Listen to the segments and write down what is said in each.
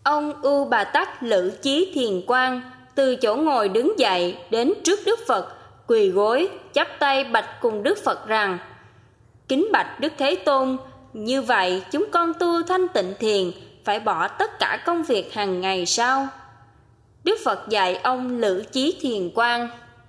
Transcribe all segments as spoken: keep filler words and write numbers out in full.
Ông U Bà Tắc Lữ Chí Thiền Quang từ chỗ ngồi đứng dậy đến trước Đức Phật, quỳ gối chắp tay bạch cùng Đức Phật rằng: Kính bạch Đức Thế Tôn, như vậy chúng con tu thanh tịnh thiền phải bỏ tất cả công việc hàng ngày sao? Đức Phật dạy ông Lữ Chí Thiền Quang: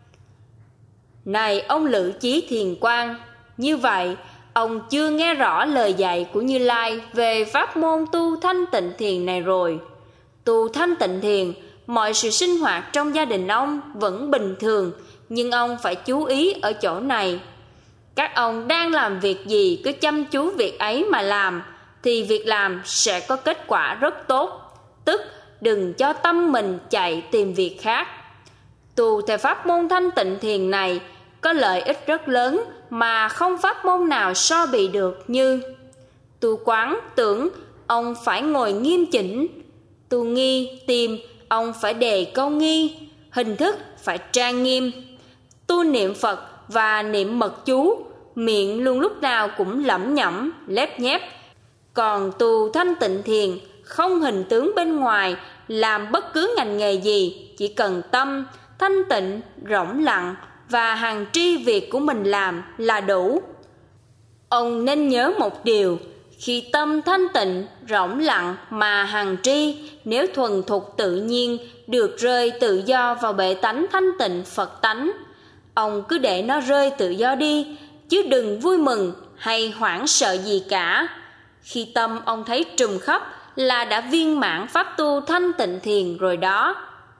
Này ông Lữ Chí Thiền Quang, như vậy ông chưa nghe rõ lời dạy của Như Lai về pháp môn tu thanh tịnh thiền này rồi. Tu thanh tịnh thiền, mọi sự sinh hoạt trong gia đình ông vẫn bình thường, nhưng ông phải chú ý ở chỗ này. Các ông đang làm việc gì cứ chăm chú việc ấy mà làm, thì việc làm sẽ có kết quả rất tốt. Tức đừng cho tâm mình chạy tìm việc khác. Tu theo pháp môn thanh tịnh thiền này có lợi ích rất lớn mà không pháp môn nào so bì được, như tu quán tưởng, ông phải ngồi nghiêm chỉnh; tu nghi tìm, ông phải đề câu nghi; hình thức phải trang nghiêm; tu niệm Phật và niệm mật chú, miệng luôn lúc nào cũng lẩm nhẩm, lép nhép. Còn tu thanh tịnh thiền, không hình tướng bên ngoài, làm bất cứ ngành nghề gì, chỉ cần tâm thanh tịnh, rỗng lặng và hằng tri việc của mình làm là đủ. Ông nên nhớ một điều: khi tâm thanh tịnh, rỗng lặng mà hằng tri, nếu thuần thục tự nhiên, được rơi tự do vào bệ tánh thanh tịnh Phật tánh, ông cứ để nó rơi tự do đi, chứ đừng vui mừng hay hoảng sợ gì cả. Khi tâm ông thấy trùm khắp là đã viên mãn pháp tu thanh tịnh thiền rồi đó.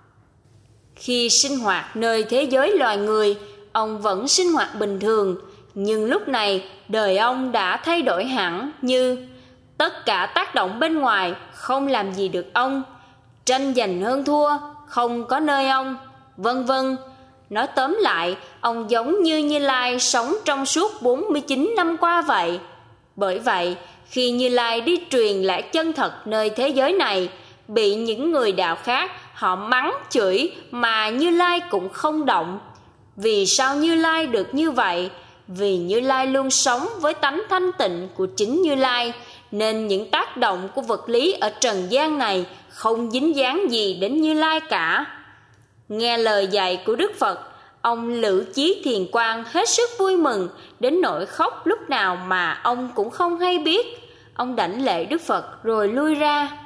Khi sinh hoạt nơi thế giới loài người, ông vẫn sinh hoạt bình thường, nhưng lúc này đời ông đã thay đổi hẳn, như tất cả tác động bên ngoài không làm gì được ông, tranh giành hơn thua không có nơi ông, vân vân. Nói tóm lại, ông giống như Như Lai sống trong suốt bốn mươi chín năm qua vậy. Bởi vậy, khi Như Lai đi truyền lại chân thật nơi thế giới này, bị những người đạo khác họ mắng chửi mà Như Lai cũng không động. Vì sao Như Lai được như vậy? Vì Như Lai luôn sống với tánh thanh tịnh của chính Như Lai, nên những tác động của vật lý ở trần gian này không dính dáng gì đến Như Lai cả. Nghe lời dạy của Đức Phật, ông Lữ Chí Thiền Quang hết sức vui mừng, đến nỗi khóc lúc nào mà ông cũng không hay biết. Ông đảnh lễ Đức Phật rồi lui ra.